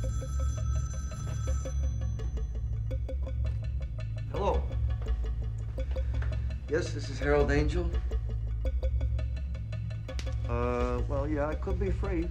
Hello. Yes, this is Harold Angel. Well, yeah, I could be free.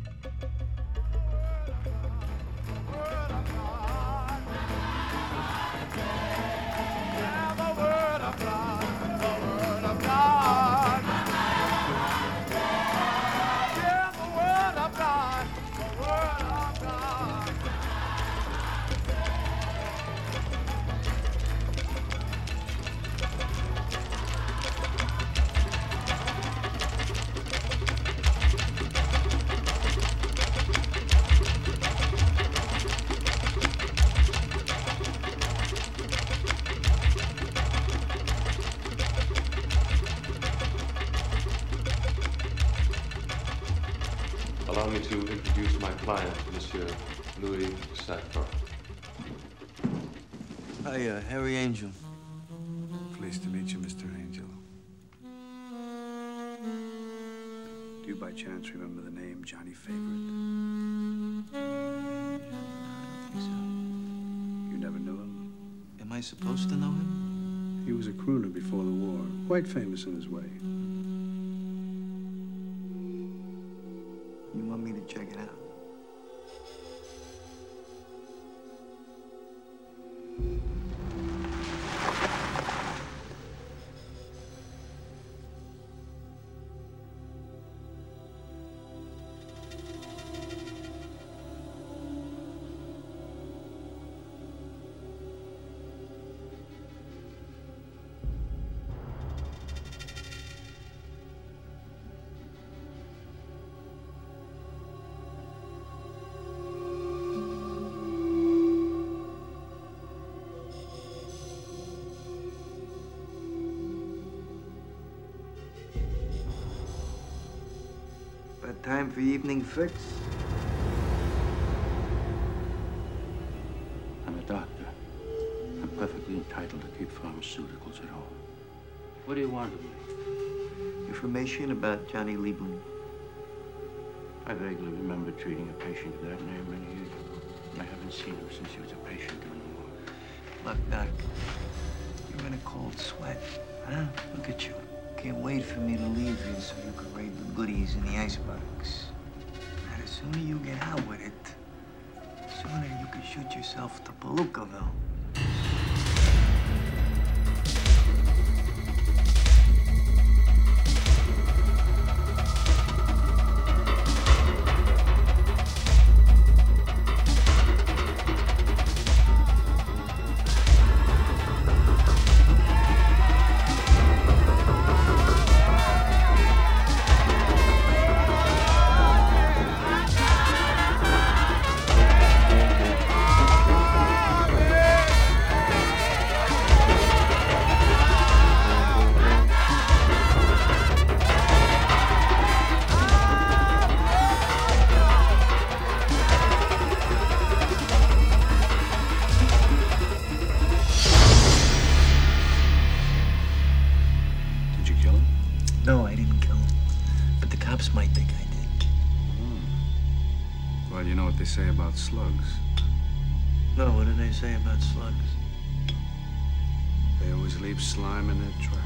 Allow me to introduce my client, Monsieur Louis Safar. Hi, Harry Angel. Pleased to meet you, Mr. Angel. Do you by chance remember the name Johnny Favorite? I don't think so. You never knew him? Am I supposed to know him? He was a crooner before the war, quite famous in his way. You want me to check it out? About time for evening fix? I'm a doctor. I'm perfectly entitled to keep pharmaceuticals at home. What do you want of me? Information about Johnny Lieberman. I vaguely remember treating a patient of that name many years ago. I haven't seen him since he was a patient anymore. Look, Doc, you're in a cold sweat, huh? Look at you. Can't wait for me to leave here so you can raid the goodies in the icebox. And the sooner you get out with it, the sooner you can shoot yourself to Palookaville. No, I didn't kill him. But the cops might think I did. Well, you know what they say about slugs. No, what do they say about slugs? They always leave slime in their tracks.